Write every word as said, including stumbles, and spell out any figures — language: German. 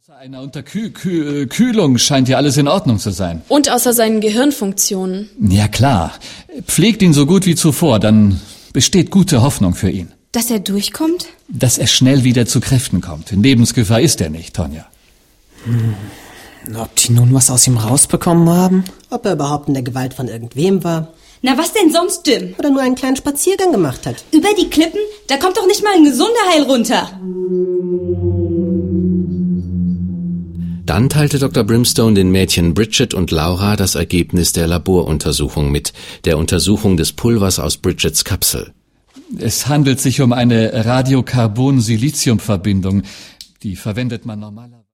Außer einer Unterkühlung scheint ja alles in Ordnung zu sein. Und außer seinen Gehirnfunktionen. Ja klar. Pflegt ihn so gut wie zuvor, dann besteht gute Hoffnung für ihn. Dass er durchkommt? Dass er schnell wieder zu Kräften kommt. In Lebensgefahr ist er nicht, Tonja. Hm. Ob die nun was aus ihm rausbekommen haben? Ob er überhaupt in der Gewalt von irgendwem war? Na, was denn sonst, Jim? Oder nur einen kleinen Spaziergang gemacht hat? Über die Klippen? Da kommt doch nicht mal ein gesunder Heil runter. Dann teilte Doktor Brimstone den Mädchen Bridget und Laura das Ergebnis der Laboruntersuchung mit, der Untersuchung des Pulvers aus Bridgets Kapsel. Es handelt sich um eine Radiokarbon-Silizium-Verbindung. Die verwendet man normalerweise.